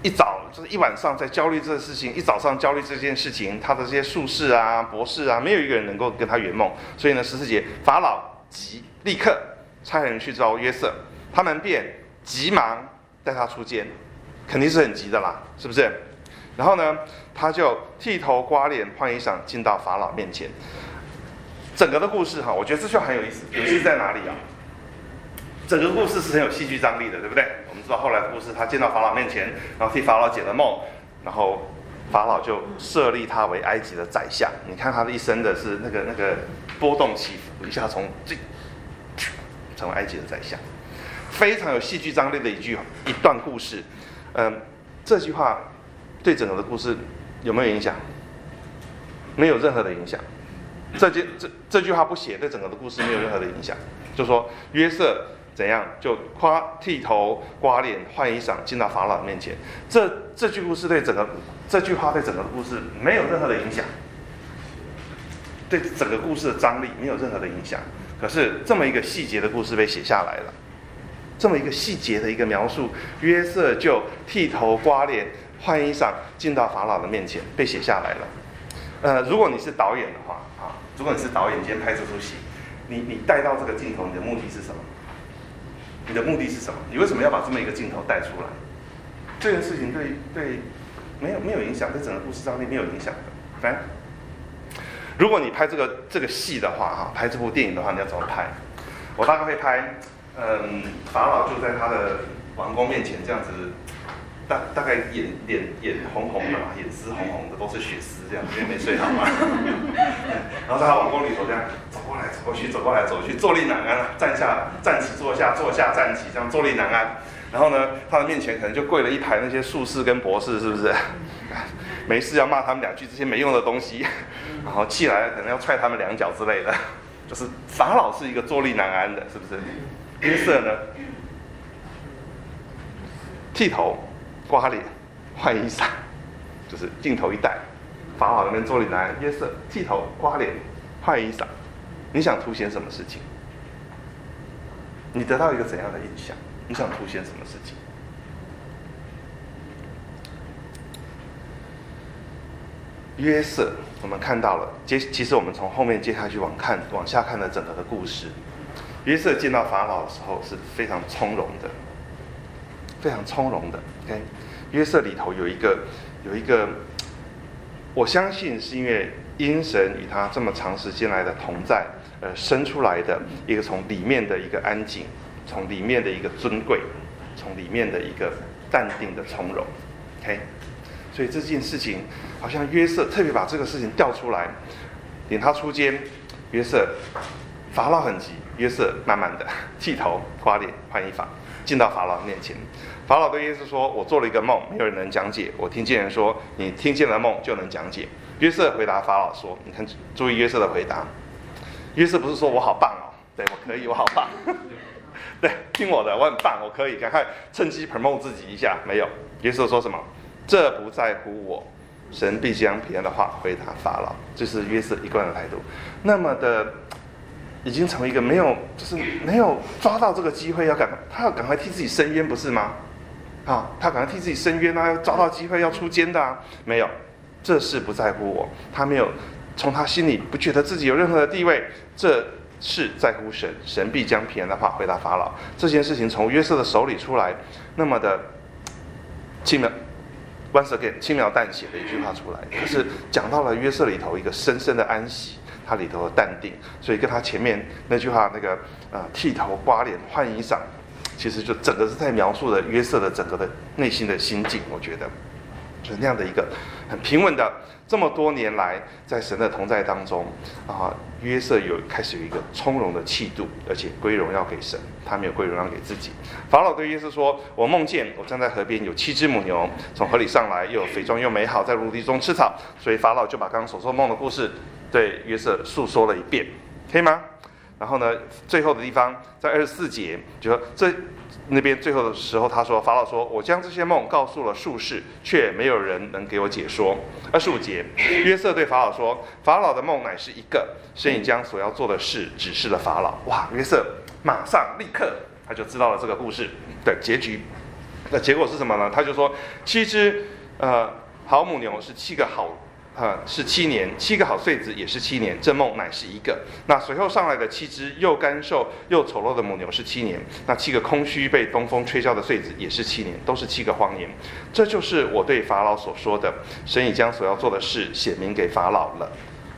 就是一晚上在焦虑这个事情，一早上焦虑这件事情，他的这些术士啊、博士啊，没有一个人能够跟他圆梦。所以呢，十四节法老急，立刻差人去召约瑟，他们便急忙带他出监，肯定是很急的啦，是不是？然后呢，他就剃头刮脸换衣裳进到法老面前。整个的故事哈，我觉得这就很有意思。有意思在哪里啊？整个故事是很有戏剧张力的，对不对？我们知道后来的故事，他见到法老面前，然后替法老解了梦，然后法老就设立他为埃及的宰相。你看他的一生的是那个那个波动起伏，一下从这成为埃及的宰相，非常有戏剧张力的一句一段故事。嗯，这句话对整个的故事有没有影响？没有任何的影响。这句这这句话不写，对整个的故事没有任何的影响。就说约瑟怎样就夸剃头刮脸换衣裳进到法老面前，这这句故事对整个这句话对整个故事没有任何的影响，对整个故事的张力没有任何的影响。可是这么一个细节的故事被写下来了，这么一个细节的一个描述，约瑟就剃头刮脸换衣裳进到法老的面前，被写下来了。呃，如果你是导演的话啊，如果你是导演，今天拍这出戏，你你带到这个镜头，你的目的是什么？你的目的是什么？你为什么要把这么一个镜头带出来？这件事情对对没有没有影响，对整个故事张力没有影响的。来，如果你拍这个这个戏的话哈，拍这部电影的话，你要怎么拍？我大概会拍，嗯，法老就在他的王宫面前这样子。大大概眼脸眼红红的嘛，眼丝红红的，都是血丝这样，因为没睡好嘛。然后在他王宫里头这样走过来走过去，走过来走去，坐立难安，站下站起坐下，坐下站起，这样坐立难安。然后呢，他的面前可能就跪了一排那些术士跟博士，是不是？没事要骂他们两句这些没用的东西，然后气来了可能要踹他们两脚之类的。就是法老是一个坐立难安的，是不是？约瑟呢，剃头。刮脸换衣裳，就是镜头一带，法老那边坐立难安，约瑟剃头刮脸换衣裳，你想凸显什么事情？你得到一个怎样的印象？你想凸显什么事情？约瑟，我们看到了，接其实我们从后面接下去往看往下看的整个的故事，约瑟见到法老的时候是非常从容的。非常从容的 ，OK， 约瑟里头有一个有一个，我相信是因为因神与他这么长时间来的同在，呃，生出来的一个从里面的一个安静，从里面的一个尊贵，从里面的一个淡定的从容 ，OK， 所以这件事情好像约瑟特别把这个事情调出来，领他出监，约瑟法老很急，约瑟慢慢的剃头刮脸换衣裳。进到法老面前，法老对约瑟说：“我做了一个梦，没有人能讲解。我听见人说，你听见了梦就能讲解。”约瑟回答法老说：“你看，注意约瑟的回答。约瑟不是说我好棒哦，对我可以，我好棒，对，听我的，我很棒，我可以，赶快趁机 promote 自己一下。没有，约瑟说什么？这不在乎我，神必将平安的话回答法老。这是约瑟一贯的态度。那么的。”已经成为一个没有，就是没有抓到这个机会，要赶，他要赶快替自己伸冤，不是吗？啊，他赶快替自己伸冤啊，要抓到机会要出监的啊，没有，这事不在乎我，他没有从他心里不觉得自己有任何的地位，这事在乎神，神必将平安的话回答法老。这件事情从约瑟的手里出来，那么的轻描，once again 轻描淡写的一句话出来，可是讲到了约瑟里头一个深深的安息。他里头的淡定，所以跟他前面那句话那个呃剃头刮脸换衣裳，其实就整个是在描述的约瑟的整个的内心的心境。我觉得就是那样的一个很平稳的，这么多年来在神的同在当中啊，约瑟有开始有一个从容的气度，而且归荣耀给神，他没有归荣耀给自己。法老对约瑟说：“我梦见我站在河边，有七只母牛从河里上来，又有肥壮又美好，在陆地中吃草。”所以法老就把刚刚所说梦的故事对约瑟述说了一遍，可以吗？然后呢，最后的地方在二十四节，就说这那边最后的时候，他说法老说：“我将这些梦告诉了术士，却没有人能给我解说。”二十五节，约瑟对法老说：“法老的梦乃是一个，神已将所要做的事指示了法老。”哇，约瑟马上立刻他就知道了这个故事的结局。那结果是什么呢？他就说：七只呃，好母牛是七个好。呃，是七年，七个好穗子也是七年，这梦乃是一个。那随后上来的七只又干瘦又丑陋的母牛是七年，那七个空虚被东风吹消的穗子也是七年，都是七个荒年。这就是我对法老所说的，神已将所要做的事显明给法老了。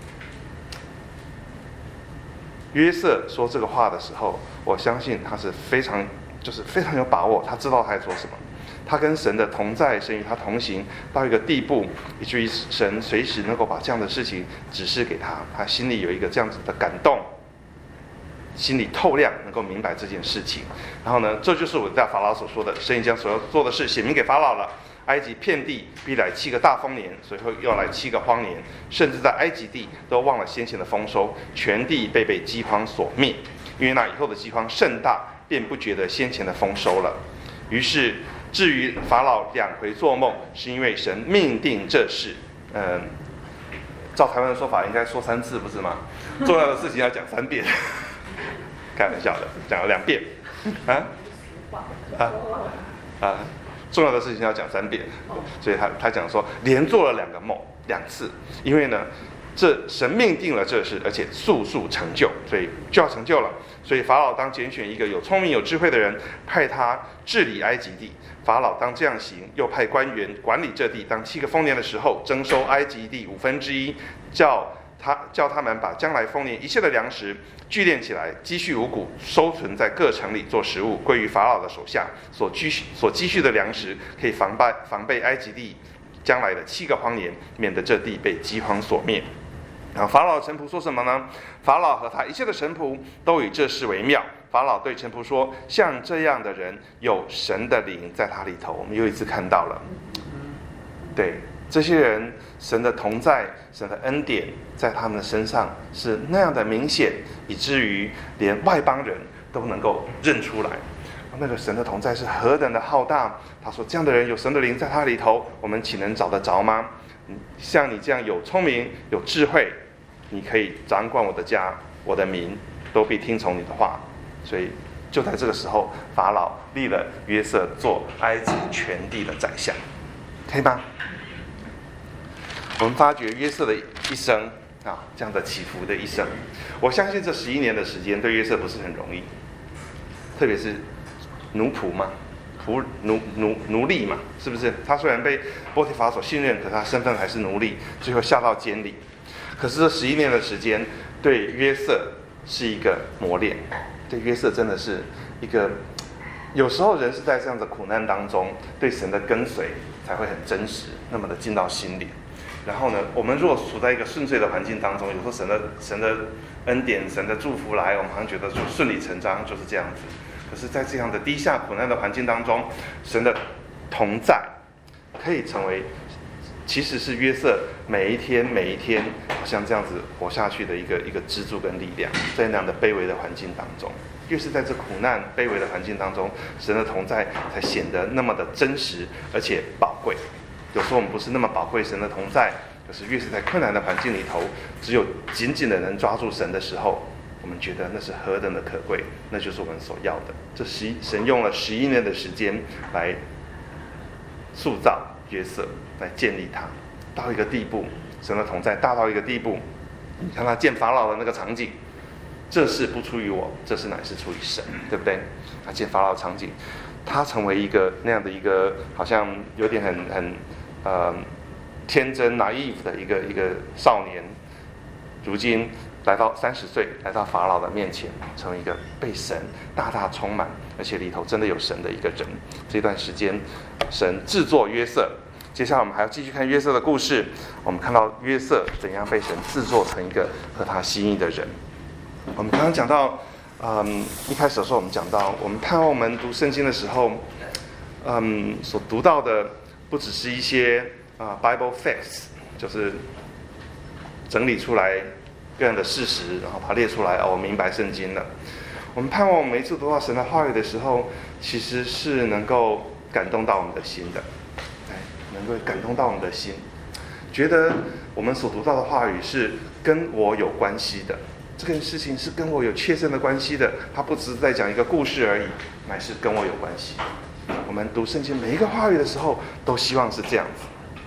约瑟说这个话的时候，我相信他是非常，就是非常有把握，他知道他在做什么。他跟神的同在，神与他同行到一个地步，以至于神随时能够把这样的事情指示给他，他心里有一个这样子的感动，心里透亮，能够明白这件事情。然后呢，这就是我在法老所说的，神已将所要做的事显明给法老了。埃及遍地必来七个大丰年，随后又来七个荒年，甚至在埃及地都忘了先前的丰收，全地被被饥荒所灭，因为那以后的饥荒甚大，便不觉得先前的丰收了。于是至于法老两回做梦，是因为神命定这事。嗯，照台湾的说法，应该说三次，不是吗？重要的事情要讲三遍，开玩笑的，讲了两遍，啊啊啊！重要的事情要讲三遍，所以他他讲说，连做了两个梦，两次，因为呢，这神命定了这事，而且速速成就，所以就要成就了。所以法老当拣选一个有聪明有智慧的人，派他治理埃及地。法老当这样行，又派官员管理这地。当七个丰年的时候，征收埃及地五分之一，叫他叫他们把将来丰年一切的粮食聚敛起来，积蓄五谷，收存在各城里做食物，归于法老的手下。所积蓄所积蓄的粮食，可以防备防备埃及地将来的七个荒年，免得这地被饥荒所灭。然后法老的臣仆说什么呢？法老和他一切的臣仆都以这事为妙。法老对臣仆说：像这样的人，有神的灵在他里头。我们又一次看到了，对这些人，神的同在，神的恩典在他们的身上是那样的明显，以至于连外邦人都能够认出来。那个神的同在是何等的浩大！他说：这样的人有神的灵在他里头，我们岂能找得着吗？像你这样有聪明有智慧，你可以掌管我的家，我的民都必听从你的话。所以就在这个时候，法老立了约瑟做埃及全地的宰相，可以吗？我们发觉约瑟的一生啊，这样的起伏的一生，我相信这十一年的时间对约瑟不是很容易，特别是奴仆嘛，仆奴奴奴隶嘛，是不是？他虽然被波提乏所信任，可他身份还是奴隶，最后下到监里。可是这十一年的时间对约瑟是一个磨练，对约瑟真的是一个，有时候人是在这样的苦难当中，对神的跟随才会很真实，那么的进到心里。然后呢，我们如果处在一个顺遂的环境当中，有时候神的神的恩典、神的祝福来，我们好像觉得就顺理成章，就是这样子。可是，在这样的低下苦难的环境当中，神的同在可以成为，其实是约瑟每一天每一天好像这样子活下去的一个一个支柱跟力量，在那样的卑微的环境当中，越是在这苦难卑微的环境当中，神的同在才显得那么的真实而且宝贵。有时候我们不是那么宝贵神的同在，可是越是在困难的环境里头，只有紧紧的能抓住神的时候，我们觉得那是何等的可贵，那就是我们所要的。这十神用了十一年的时间来塑造约瑟，来建立他到一个地步，神的同在大到一个地步。你看他见法老的那个场景，这事不出于我，这事乃是出于神，对不对？他见法老的场景，他成为一个那样的一个好像有点很很呃天真 naive 的一个一个少年，如今来到三十岁，来到法老的面前，成为一个被神大大充满，而且里头真的有神的一个人。这段时间，神制作约瑟。接下来我们还要继续看约瑟的故事。我们看到约瑟怎样被神制作成一个合他心意的人。我们刚刚讲到，嗯，一开始的时候我们讲到，我们盼望我们读圣经的时候，嗯，所读到的不只是一些啊、呃、Bible facts， 就是整理出来个人的事实，然后把它列出来，哦，我明白圣经了。我们盼望我们每一次读到神的话语的时候，其实是能够感动到我们的心的，能够感动到我们的心，觉得我们所读到的话语是跟我有关系的，这件事情是跟我有切身的关系的，它不只是在讲一个故事而已，乃是跟我有关系。我们读圣经每一个话语的时候，都希望是这样子。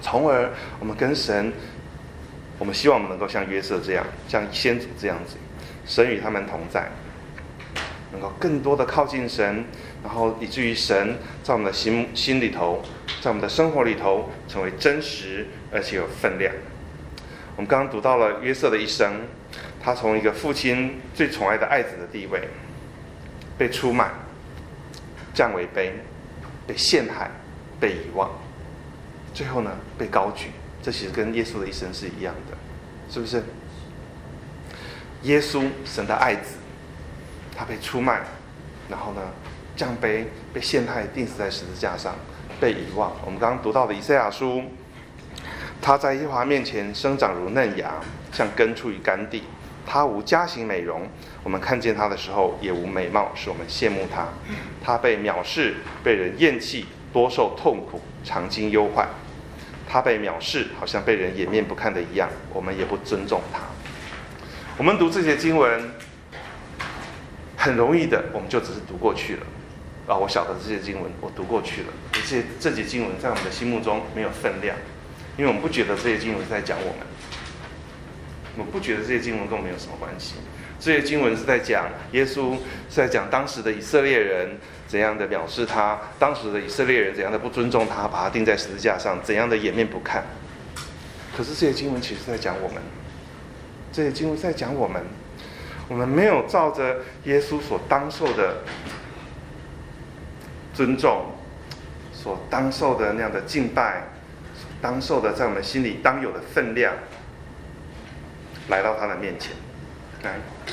从而我们跟神，我们希望我们能够像约瑟这样，像先祖这样子，神与他们同在，能够更多的靠近神，然后以至于神在我们的心心里头，在我们的生活里头成为真实而且有分量。我们刚刚读到了约瑟的一生，他从一个父亲最宠爱的爱子的地位，被出卖，降为卑，被陷害，被遗忘，最后呢被高举。这其实跟耶稣的一生是一样的，是不是？耶稣神的爱子，他被出卖，然后呢降卑，被陷害，钉死在十字架上，被遗忘。我们刚刚读到的以赛亚书，他在耶和华面前生长如嫩芽，像根出于干地。他无佳形美容，我们看见他的时候也无美貌，使我们羡慕他。他被藐视，被人厌弃，多受痛苦，常经忧患。他被藐视，好像被人掩面不看的一样，我们也不尊重他。我们读这些经文，很容易的，我们就只是读过去了。啊，我晓得这些经文，我读过去了。这些这些经文在我们的心目中没有分量，因为我们不觉得这些经文是在讲我们，我们不觉得这些经文跟我们有什么关系。这些经文是在讲耶稣，是在讲当时的以色列人怎样的藐视他，当时的以色列人怎样的不尊重他，把他钉在十字架上，怎样的掩面不看。可是这些经文其实在讲我们，这些经文在讲我们，我们没有照着耶稣所当受的尊重，所当受的那样的敬拜，所当受的在我们心里当有的分量，来到他的面前。来，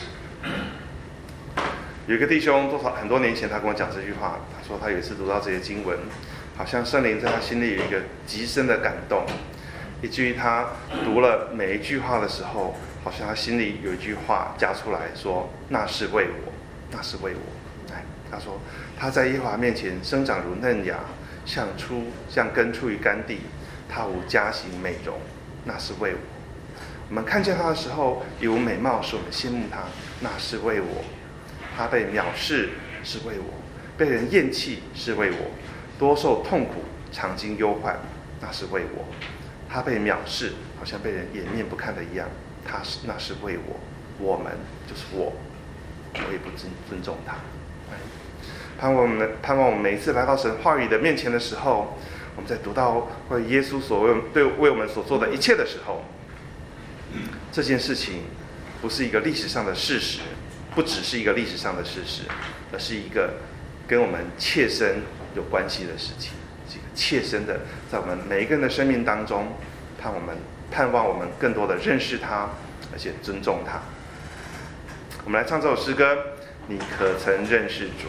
有一个弟兄多少很多年前他跟我讲这句话，他说他有一次读到这些经文，好像圣灵在他心里有一个极深的感动，以至于他读了每一句话的时候，好像他心里有一句话加出来说，那是为我，那是为我。来，他说他在耶和华面前生长如嫩芽，像出像根出于干地，他无佳形美容，那是为我。我们看见他的时候，也无美貌，使我们羡慕他，那是为我。他被藐视是为我，被人厌弃是为我，多受痛苦，常经忧患，那是为我。他被藐视，好像被人掩面不看的一样，他是那是为我。我们就是我，我也不尊尊重他。盼望我们盼望我们每一次来到神话语的面前的时候，我们在读到为耶稣所为对为我们所做的一切的时候，这件事情不是一个历史上的事实，不只是一个历史上的事实，而是一个跟我们切身有关系的事情，是一个切身的，在我们每一个人的生命当中，盼我们盼望我们更多的认识他，而且尊重他。我们来唱这首诗歌，你可曾认识主？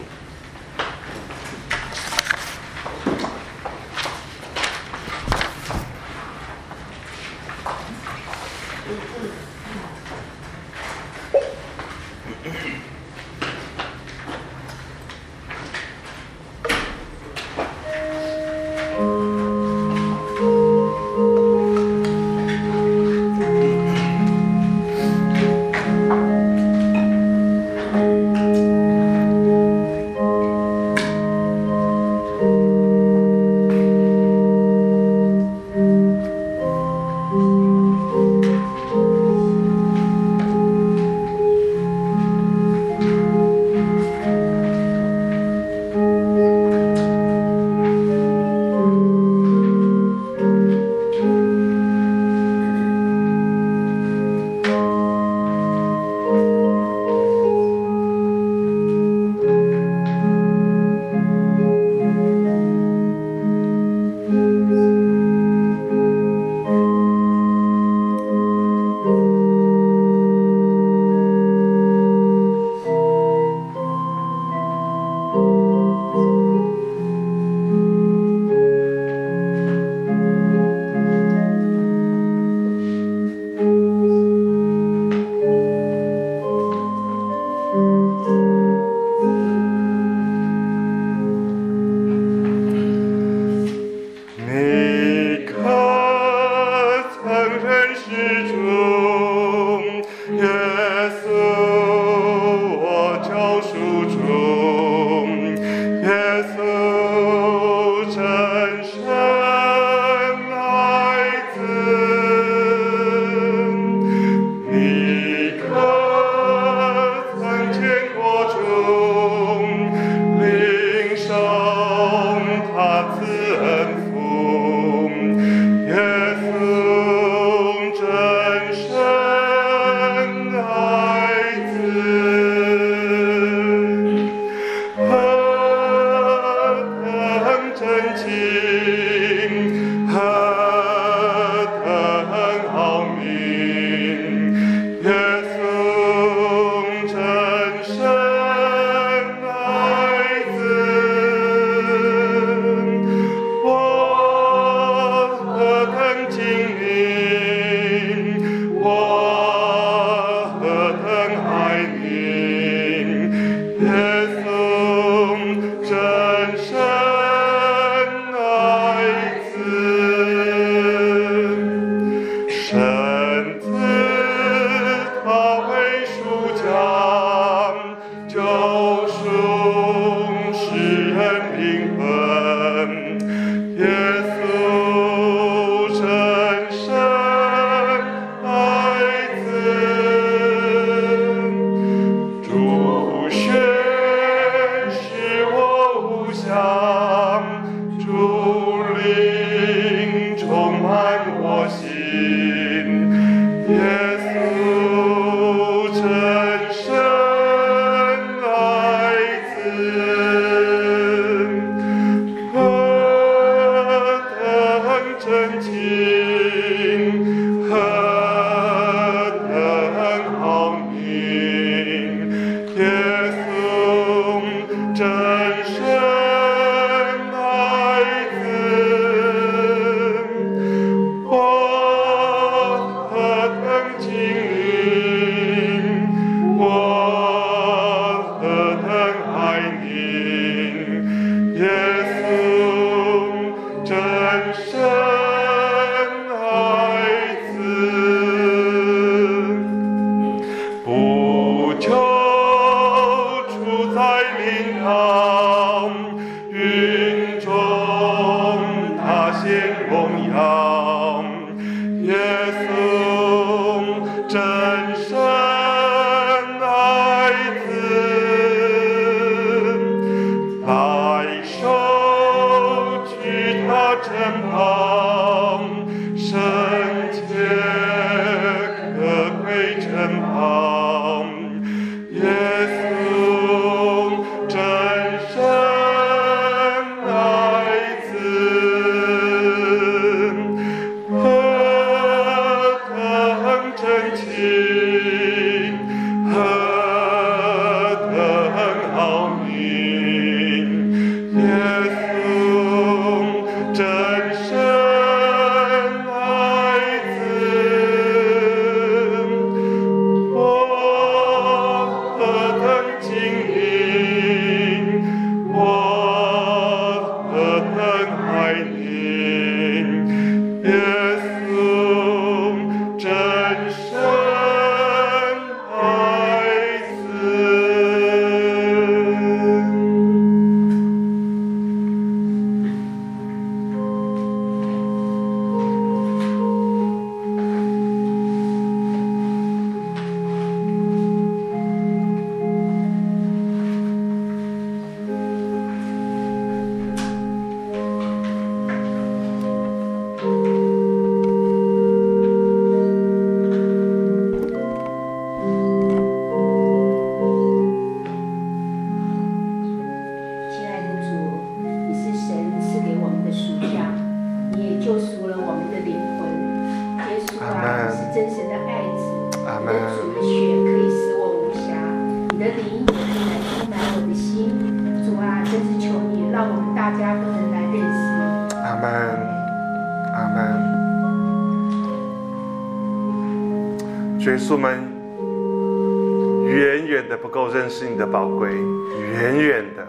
耶稣们远远的不够认识你的宝贵，远远的。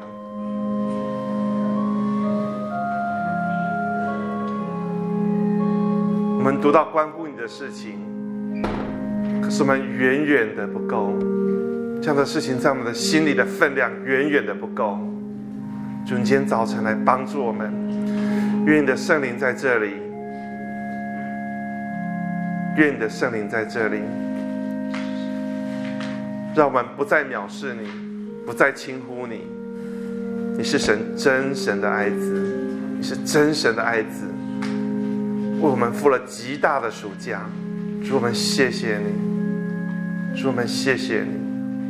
我们读到关乎你的事情，可是我们远远的不够，这样的事情在我们的心里的分量远远的不够。主，你今天早晨来帮助我们，愿你的圣灵在这里，愿你的圣灵在这里，让我们不再藐视你，不再轻忽你。你是神真神的爱子，你是真神的爱子，为我们付了极大的赎价。主，我们谢谢你，主，我们谢谢你。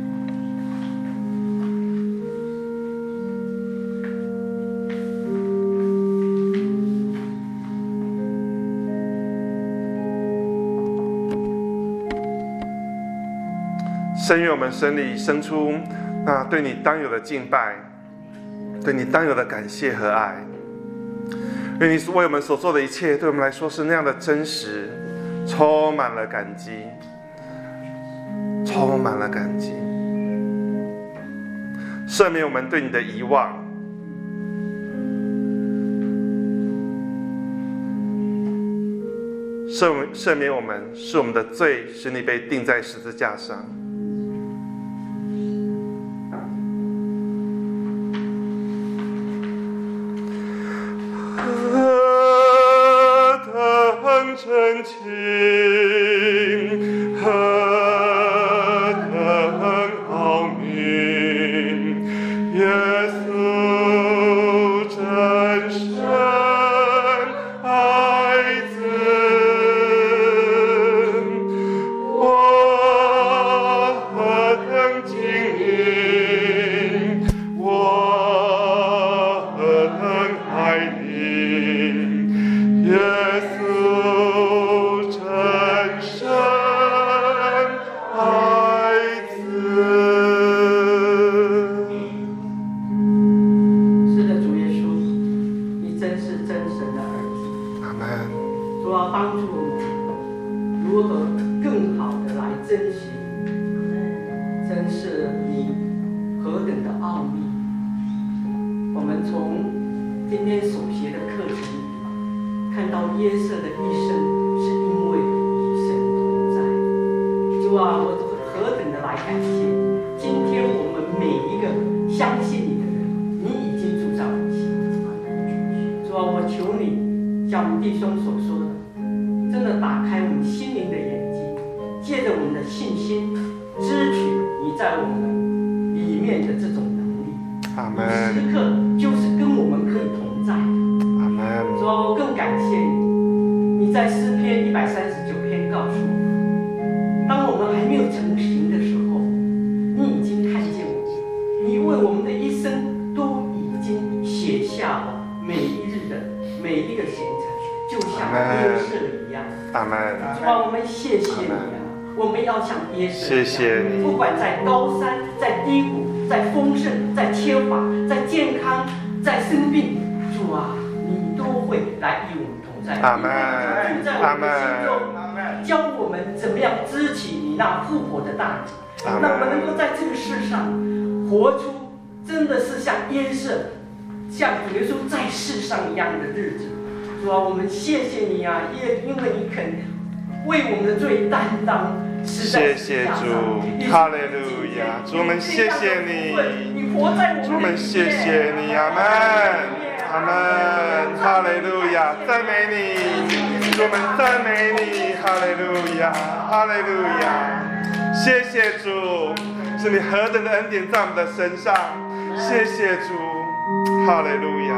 圣愿我们生里生出那对你当有的敬拜，对你当有的感谢和爱。愿你为我们所做的一切，对我们来说是那样的真实，充满了感激，充满了感激。 赦免我们对你的遗忘，赦赦免我们是我们的罪，使你被钉在十字架上。何等真情，何等奥秘，耶稣真神爱子，我何等经历，我何等爱你，耶稣真神爱子。 是的，主耶稣，你真是真神的儿子。 阿门。 主要帮助我们如何更好的来珍惜，真是你何等的奥秘。我们从今天所学的课程里看到约瑟的一生是因为与神同在。主啊，我何等的来感谢你！今天我们每一个相信你的人，你已经住在我们心里。主啊，我求你像我们弟兄所说的，真的打开我们心灵的眼睛，借着我们的信心支取你在我们里面的这种能力。 阿门。 时刻就是跟我们可以同在。 阿门。 主啊，我更感谢你，你在诗篇一百三十九篇告诉我们，当我们还没有成型的时候，你已经看见我们，你为我们的一生都已经写下了每一日的每一个行程，就像约瑟一样。 阿门。 主啊，我们谢谢你啊！我们要像约瑟一样， 谢谢你。 不管在高山、在低谷、在丰盛、在缺乏、在健康、在生病，主啊，你都会来与我们同在。 阿门。 住在我们的心中，教我们怎么样支起你那复活的大能，让我们能够在这个世上活出真的是像约瑟、像主耶稣在世上一样的日子。主啊，我们谢谢你啊，也因为你肯为我们的罪担当。 谢谢主，哈利路亚！主，我们谢谢你，主，我们谢谢你，阿门，阿门，哈利路亚！赞美你，主，我们赞美你，哈利路亚，哈利路亚！谢谢主，是你何等的恩典在我们的身上，谢谢主，哈利路亚！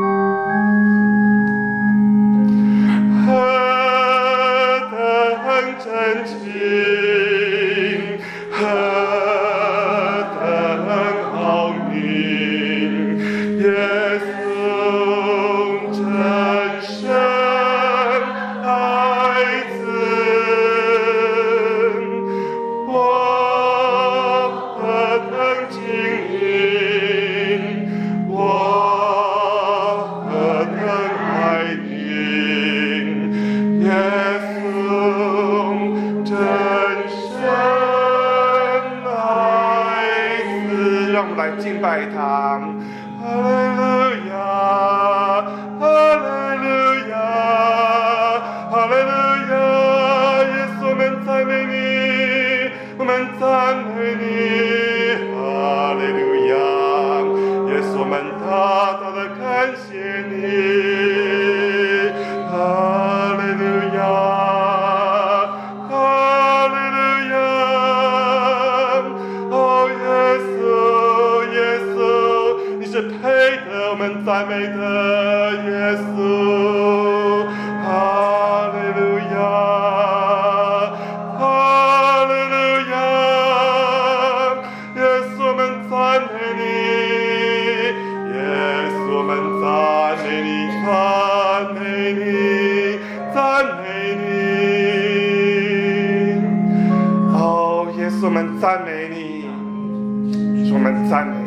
何等真情，何等奥秘，耶稣真神爱子，我何等经历，我何等爱你，耶稣真神爱子。让我们来敬拜他，哈利路亚，哈利路亚，哈利路亚！耶稣，我们赞美你，我们赞美你，哈利路亚！耶稣，我们大大的感谢你，哈利路亚，哈利路亚！哦，耶稣，耶稣，你是配得我们赞美的耶稣，哈利路亚，哈利路亚！耶稣，我们赞美你，耶稣，我们赞美你，赞美你，赞美你。哦，耶稣，我们赞美你，我们赞美你。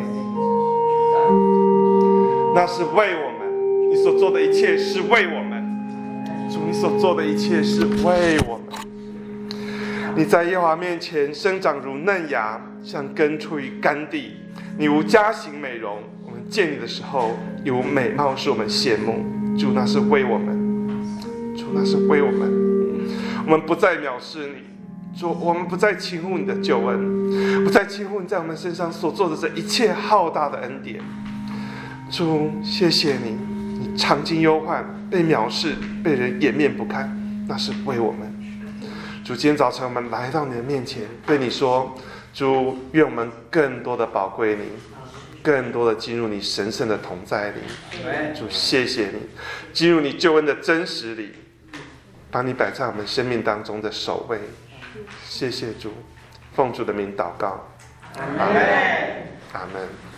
那是为我们，你所做的一切是为我们，主，你所做的一切是为我们。你在耶和华面前生长如嫩芽，像根出于干地， 你无佳形美容，我们见你的时候一无美貌使我们羡慕。主，那是为我们，主，那是为我们，我们不再藐视你。主，我们不再轻忽你的救恩，不再轻忽你在我们身上所做的这一切浩大的恩典。主，谢谢你，你尝尽忧患，被藐视，被人掩面不看，那是为我们。主，今天早晨我们来到你的面前，对你说，主，愿我们更多的宝贵你，更多的进入你神圣的同在里。主，谢谢你，进入你救恩的真实里，把你摆在我们生命当中的首位。谢谢主，奉主的名祷告，阿们，阿们。